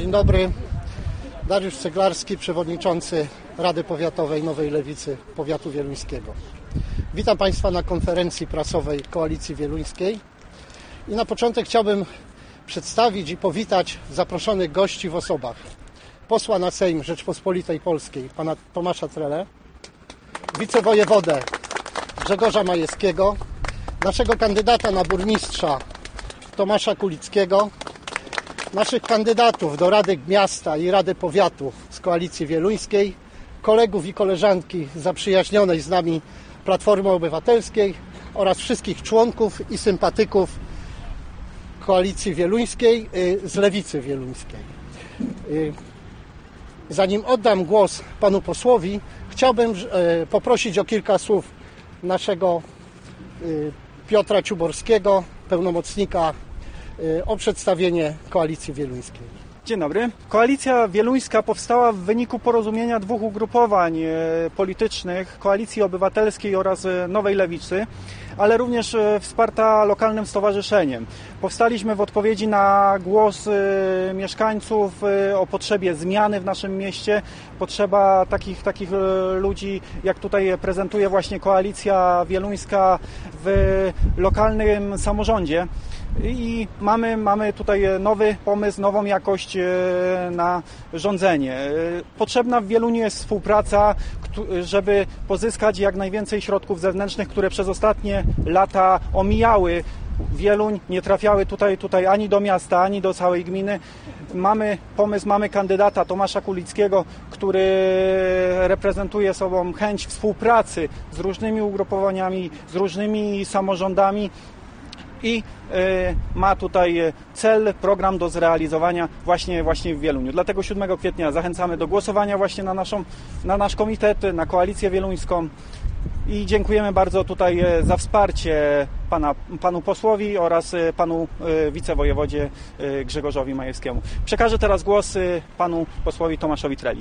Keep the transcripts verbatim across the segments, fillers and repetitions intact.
Dzień dobry. Dariusz Ceglarski, przewodniczący Rady Powiatowej Nowej Lewicy Powiatu Wieluńskiego. Witam Państwa na konferencji prasowej Koalicji Wieluńskiej i na początek chciałbym przedstawić i powitać zaproszonych gości w osobach posła na Sejm Rzeczpospolitej Polskiej, pana Tomasza Trelę, wicewojewodę Grzegorza Majewskiego, naszego kandydata na burmistrza Tomasza Kulickiego, naszych kandydatów do Rady Miasta i Rady Powiatu z Koalicji Wieluńskiej, kolegów i koleżanki zaprzyjaźnionej z nami Platformy Obywatelskiej oraz wszystkich członków i sympatyków Koalicji Wieluńskiej z Lewicy Wieluńskiej. Zanim oddam głos panu posłowi, chciałbym poprosić o kilka słów naszego Piotra Ciuborskiego, pełnomocnika, o przedstawienie Koalicji Wieluńskiej. Dzień dobry. Koalicja Wieluńska powstała w wyniku porozumienia dwóch ugrupowań politycznych, Koalicji Obywatelskiej oraz Nowej Lewicy, ale również wsparta lokalnym stowarzyszeniem. Powstaliśmy w odpowiedzi na głos mieszkańców o potrzebie zmiany w naszym mieście, potrzeba takich, takich ludzi, jak tutaj prezentuje właśnie Koalicja Wieluńska w lokalnym samorządzie. I mamy, mamy tutaj nowy pomysł, nową jakość na rządzenie. Potrzebna w Wieluniu jest współpraca, żeby pozyskać jak najwięcej środków zewnętrznych, które przez ostatnie lata omijały Wieluń, nie trafiały tutaj, tutaj ani do miasta, ani do całej gminy. Mamy pomysł, mamy kandydata Tomasza Kulickiego, który reprezentuje sobą chęć współpracy z różnymi ugrupowaniami, z różnymi samorządami i ma tutaj cel, program do zrealizowania właśnie, właśnie w Wieluniu. Dlatego siódmego kwietnia zachęcamy do głosowania właśnie na, naszą, na nasz komitet, na Koalicję Wieluńską i dziękujemy bardzo tutaj za wsparcie pana, panu posłowi oraz panu wicewojewodzie Grzegorzowi Majewskiemu. Przekażę teraz głos panu posłowi Tomaszowi Treli.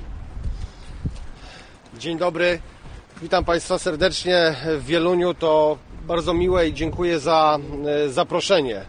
Dzień dobry, witam Państwa serdecznie w Wieluniu. To bardzo miłe i dziękuję za zaproszenie.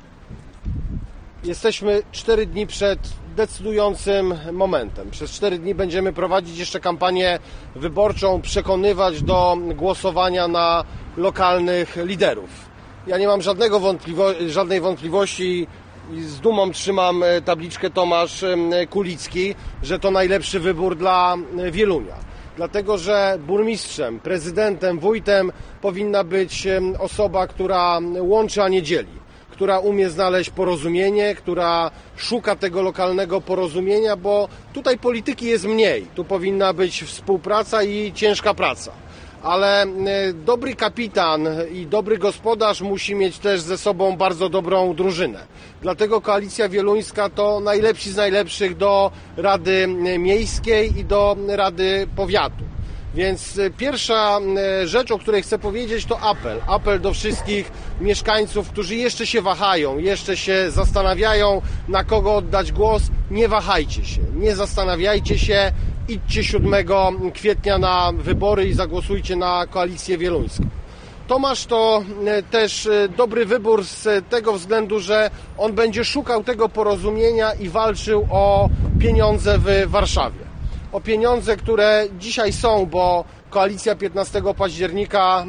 Jesteśmy cztery dni przed decydującym momentem. Przez cztery dni będziemy prowadzić jeszcze kampanię wyborczą, przekonywać do głosowania na lokalnych liderów. Ja nie mam żadnego wątpliwości, żadnej wątpliwości i z dumą trzymam tabliczkę Tomasz Kulicki, że to najlepszy wybór dla Wielunia. Dlatego, że burmistrzem, prezydentem, wójtem powinna być osoba, która łączy, a nie dzieli, która umie znaleźć porozumienie, która szuka tego lokalnego porozumienia, bo tutaj polityki jest mniej, tu powinna być współpraca i ciężka praca. Ale dobry kapitan i dobry gospodarz musi mieć też ze sobą bardzo dobrą drużynę. Dlatego Koalicja Wieluńska to najlepsi z najlepszych do Rady Miejskiej i do Rady Powiatu. Więc pierwsza rzecz, o której chcę powiedzieć, to apel. Apel do wszystkich mieszkańców, którzy jeszcze się wahają, jeszcze się zastanawiają, na kogo oddać głos. Nie wahajcie się, nie zastanawiajcie się. Idźcie siódmego kwietnia na wybory i zagłosujcie na Koalicję Wieluńską. Tomasz to też dobry wybór z tego względu, że on będzie szukał tego porozumienia i walczył o pieniądze w Warszawie. O pieniądze, które dzisiaj są, bo Koalicja piętnastego października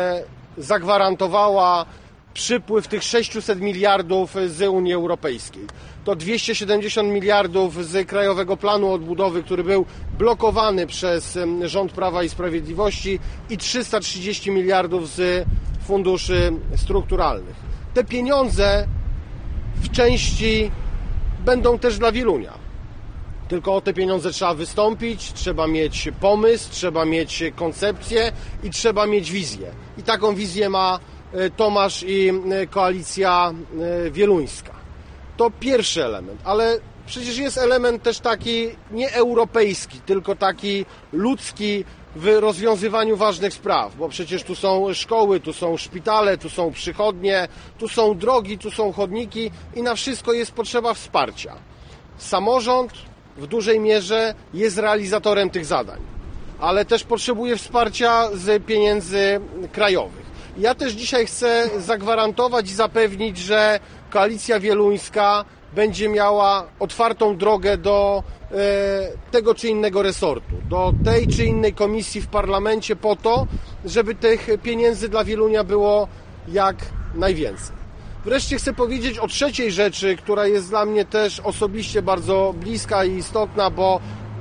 zagwarantowała przypływ tych sześciuset miliardów z Unii Europejskiej. To dwieście siedemdziesiąt miliardów z Krajowego Planu Odbudowy, który był blokowany przez rząd Prawa i Sprawiedliwości i trzysta trzydzieści miliardów z funduszy strukturalnych. Te pieniądze w części będą też dla Wielunia. Tylko o te pieniądze trzeba wystąpić, trzeba mieć pomysł, trzeba mieć koncepcję i trzeba mieć wizję. I taką wizję ma Tomasz i Koalicja Wieluńska. To pierwszy element, ale przecież jest element też taki nie europejski, tylko taki ludzki w rozwiązywaniu ważnych spraw, bo przecież tu są szkoły, tu są szpitale, tu są przychodnie, tu są drogi, tu są chodniki i na wszystko jest potrzeba wsparcia. Samorząd w dużej mierze jest realizatorem tych zadań, ale też potrzebuje wsparcia z pieniędzy krajowych. Ja też dzisiaj chcę zagwarantować i zapewnić, że Koalicja Wieluńska będzie miała otwartą drogę do e, tego czy innego resortu, do tej czy innej komisji w parlamencie po to, żeby tych pieniędzy dla Wielunia było jak najwięcej. Wreszcie chcę powiedzieć o trzeciej rzeczy, która jest dla mnie też osobiście bardzo bliska i istotna, bo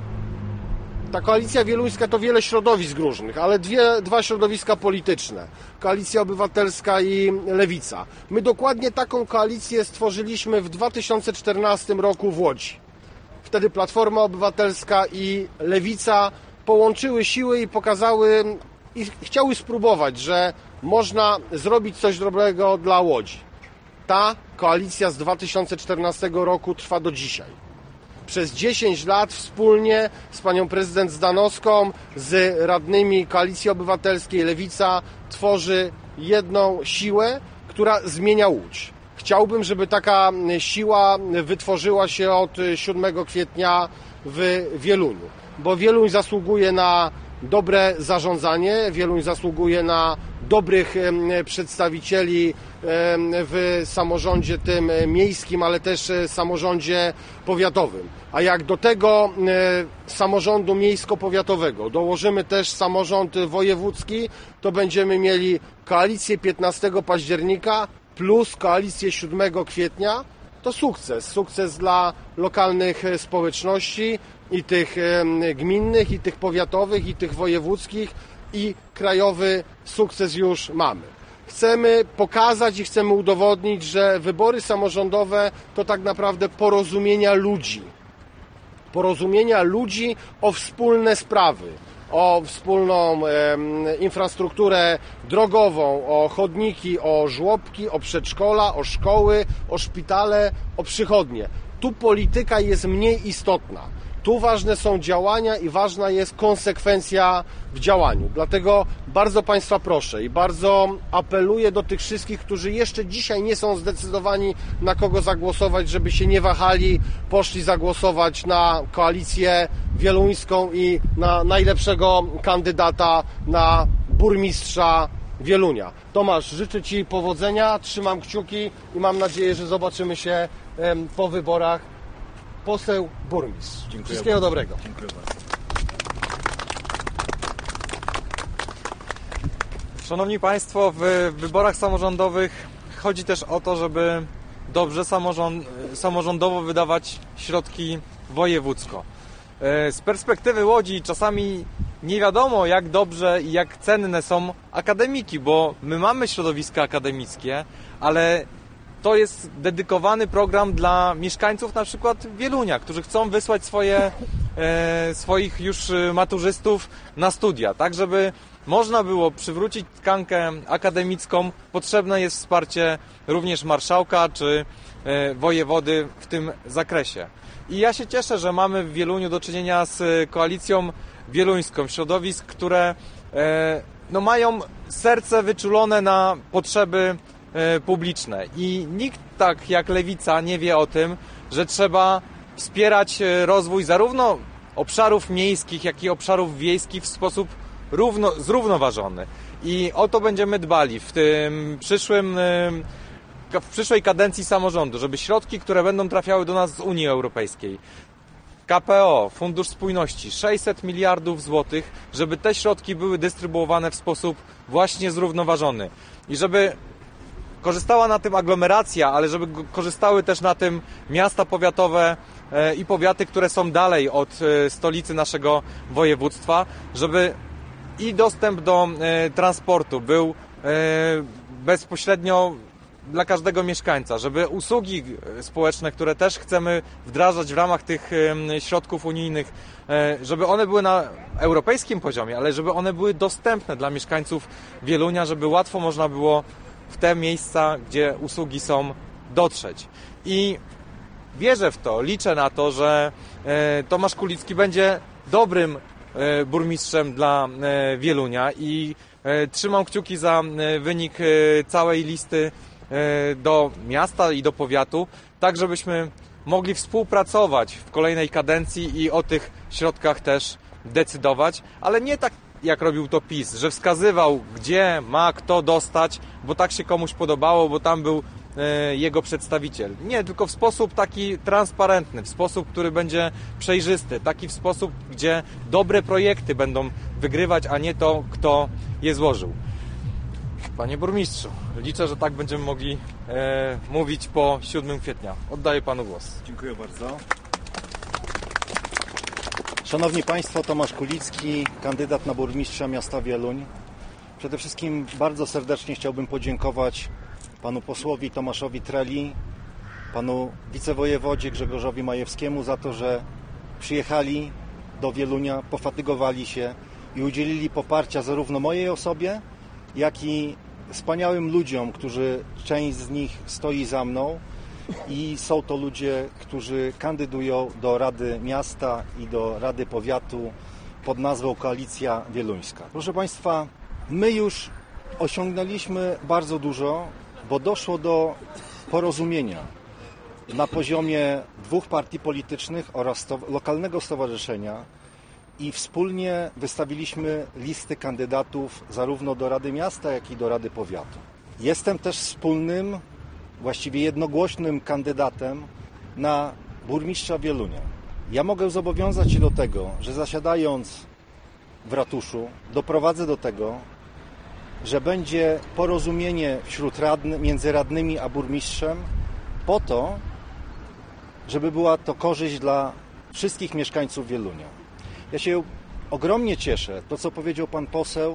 ta Koalicja Wieluńska to wiele środowisk różnych, ale dwie, dwa środowiska polityczne. Koalicja Obywatelska i Lewica. My dokładnie taką koalicję stworzyliśmy w dwa tysiące czternastym roku w Łodzi. Wtedy Platforma Obywatelska i Lewica połączyły siły i pokazały i chciały spróbować, że można zrobić coś dobrego dla Łodzi. Ta koalicja z dwa tysiące czternastego roku trwa do dzisiaj. Przez dziesięć lat wspólnie z panią prezydent Zdanowską, z radnymi Koalicji Obywatelskiej, Lewica tworzy jedną siłę, która zmienia Łódź. Chciałbym, żeby taka siła wytworzyła się od siódmego kwietnia w Wieluniu, bo Wieluń zasługuje na dobre zarządzanie, Wieluń zasługuje na dobrych przedstawicieli w samorządzie tym miejskim, ale też samorządzie powiatowym. A jak do tego samorządu miejsko-powiatowego dołożymy też samorząd wojewódzki, to będziemy mieli koalicję piętnastego października plus koalicję siódmego kwietnia. To sukces. Sukces dla lokalnych społeczności i tych gminnych, i tych powiatowych, i tych wojewódzkich, i krajowy sukces już mamy. Chcemy pokazać i chcemy udowodnić, że wybory samorządowe to tak naprawdę porozumienia ludzi. Porozumienia ludzi o wspólne sprawy, o wspólną e, infrastrukturę drogową, o chodniki, o żłobki, o przedszkola, o szkoły, o szpitale, o przychodnie. Tu polityka jest mniej istotna. Tu ważne są działania i ważna jest konsekwencja w działaniu. Dlatego bardzo Państwa proszę i bardzo apeluję do tych wszystkich, którzy jeszcze dzisiaj nie są zdecydowani, na kogo zagłosować, żeby się nie wahali, poszli zagłosować na Koalicję Wieluńską i na najlepszego kandydata na burmistrza Wielunia. Tomasz, życzę Ci powodzenia, trzymam kciuki i mam nadzieję, że zobaczymy się po wyborach. Poseł burmistrz. Dziękuję. Wszystkiego dobrego. Dziękuję bardzo. Szanowni Państwo, w wyborach samorządowych chodzi też o to, żeby dobrze samorząd, samorządowo wydawać środki wojewódzko. Z perspektywy Łodzi czasami nie wiadomo, jak dobrze i jak cenne są akademiki, bo my mamy środowiska akademickie, ale to jest dedykowany program dla mieszkańców na przykład Wielunia, którzy chcą wysłać swoje, e, swoich już maturzystów na studia, tak żeby można było przywrócić tkankę akademicką. Potrzebne jest wsparcie również marszałka czy e, wojewody w tym zakresie. I ja się cieszę, że mamy w Wieluniu do czynienia z Koalicją Wieluńską, środowisk, które e, no, mają serce wyczulone na potrzeby publiczne i nikt tak jak Lewica nie wie o tym, że trzeba wspierać rozwój zarówno obszarów miejskich, jak i obszarów wiejskich w sposób równo, zrównoważony. I o to będziemy dbali w tym przyszłym, w przyszłej kadencji samorządu, żeby środki, które będą trafiały do nas z Unii Europejskiej, K P O, Fundusz Spójności, sześćset miliardów złotych, żeby te środki były dystrybuowane w sposób właśnie zrównoważony i żeby korzystała na tym aglomeracja, ale żeby korzystały też na tym miasta powiatowe i powiaty, które są dalej od stolicy naszego województwa, żeby i dostęp do transportu był bezpośrednio dla każdego mieszkańca, żeby usługi społeczne, które też chcemy wdrażać w ramach tych środków unijnych, żeby one były na europejskim poziomie, ale żeby one były dostępne dla mieszkańców Wielunia, żeby łatwo można było w te miejsca, gdzie usługi są, dotrzeć. I wierzę w to, liczę na to, że Tomasz Kulicki będzie dobrym burmistrzem dla Wielunia i trzymam kciuki za wynik całej listy do miasta i do powiatu, tak żebyśmy mogli współpracować w kolejnej kadencji i o tych środkach też decydować, ale nie tak jak robił to PiS, że wskazywał, gdzie ma kto dostać, bo tak się komuś podobało, bo tam był e, jego przedstawiciel. Nie, tylko w sposób taki transparentny, w sposób, który będzie przejrzysty, taki w sposób, gdzie dobre projekty będą wygrywać, a nie to, kto je złożył. Panie burmistrzu, liczę, że tak będziemy mogli e, mówić po siódmego kwietnia. Oddaję panu głos. Dziękuję bardzo. Szanowni Państwo, Tomasz Kulicki, kandydat na burmistrza miasta Wieluń. Przede wszystkim bardzo serdecznie chciałbym podziękować panu posłowi Tomaszowi Treli, panu wicewojewodzie Grzegorzowi Majewskiemu za to, że przyjechali do Wielunia, pofatygowali się i udzielili poparcia zarówno mojej osobie, jak i wspaniałym ludziom, którzy część z nich stoi za mną i są to ludzie, którzy kandydują do Rady Miasta i do Rady Powiatu pod nazwą Koalicja Wieluńska. Proszę Państwa, my już osiągnęliśmy bardzo dużo, bo doszło do porozumienia na poziomie dwóch partii politycznych oraz to, lokalnego stowarzyszenia i wspólnie wystawiliśmy listy kandydatów zarówno do Rady Miasta, jak i do Rady Powiatu. Jestem też wspólnym, właściwie jednogłośnym kandydatem na burmistrza Wielunia. Ja mogę zobowiązać się do tego, że zasiadając w ratuszu doprowadzę do tego, że będzie porozumienie wśród radny, między radnymi a burmistrzem po to, żeby była to korzyść dla wszystkich mieszkańców Wielunia. Ja się ogromnie cieszę, to co powiedział pan poseł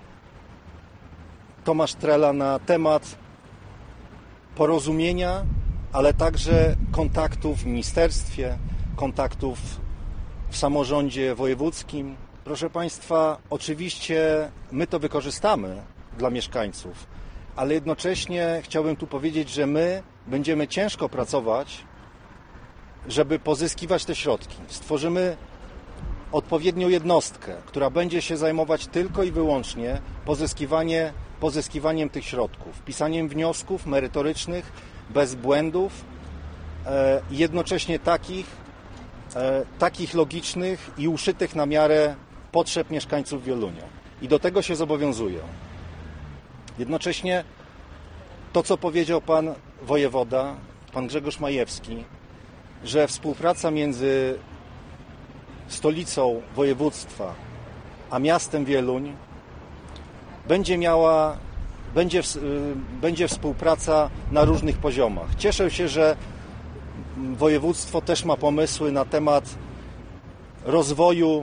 Tomasz Trela na temat porozumienia, ale także kontaktów w ministerstwie, kontaktów w samorządzie wojewódzkim. Proszę Państwa, oczywiście my to wykorzystamy dla mieszkańców, ale jednocześnie chciałbym tu powiedzieć, że my będziemy ciężko pracować, żeby pozyskiwać te środki. Stworzymy odpowiednią jednostkę, która będzie się zajmować tylko i wyłącznie pozyskiwanie, pozyskiwaniem tych środków, pisaniem wniosków merytorycznych, bez błędów, e, jednocześnie takich, e, takich logicznych i uszytych na miarę potrzeb mieszkańców Wielunia. I do tego się zobowiązuję. Jednocześnie to, co powiedział pan wojewoda, pan Grzegorz Majewski, że współpraca między stolicą województwa a miastem Wieluń będzie miała, będzie, będzie współpraca na różnych poziomach. Cieszę się, że województwo też ma pomysły na temat rozwoju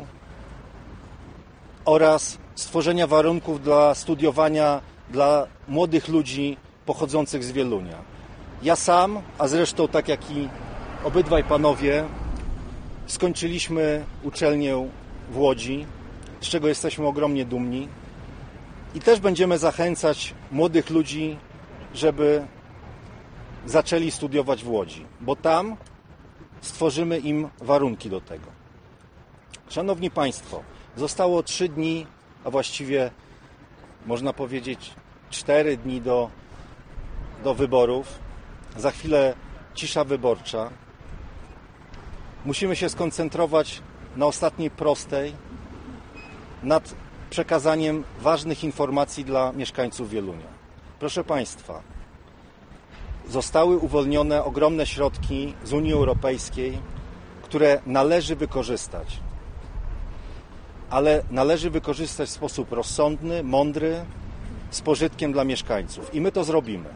oraz stworzenia warunków dla studiowania dla młodych ludzi pochodzących z Wielunia. Ja sam, a zresztą tak jak i obydwaj panowie, skończyliśmy uczelnię w Łodzi, z czego jesteśmy ogromnie dumni i też będziemy zachęcać młodych ludzi, żeby zaczęli studiować w Łodzi, bo tam stworzymy im warunki do tego. Szanowni Państwo, zostało trzy dni, a właściwie można powiedzieć cztery dni do, do wyborów. Za chwilę cisza wyborcza. Musimy się skoncentrować na ostatniej prostej, nad przekazaniem ważnych informacji dla mieszkańców Wielunia. Proszę Państwa, zostały uwolnione ogromne środki z Unii Europejskiej, które należy wykorzystać. Ale należy wykorzystać w sposób rozsądny, mądry, z pożytkiem dla mieszkańców. I my to zrobimy.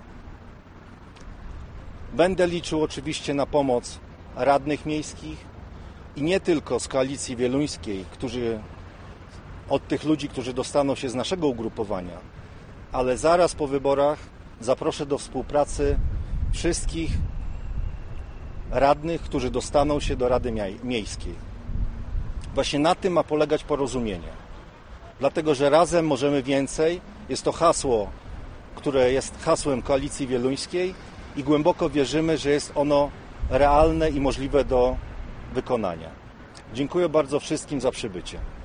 Będę liczył oczywiście na pomoc radnych miejskich i nie tylko z Koalicji Wieluńskiej, którzy, od tych ludzi, którzy dostaną się z naszego ugrupowania, ale zaraz po wyborach zaproszę do współpracy wszystkich radnych, którzy dostaną się do Rady Miejskiej. Właśnie na tym ma polegać porozumienie. Dlatego, że razem możemy więcej. Jest to hasło, które jest hasłem Koalicji Wieluńskiej i głęboko wierzymy, że jest ono realne i możliwe do wykonania. Dziękuję bardzo wszystkim za przybycie.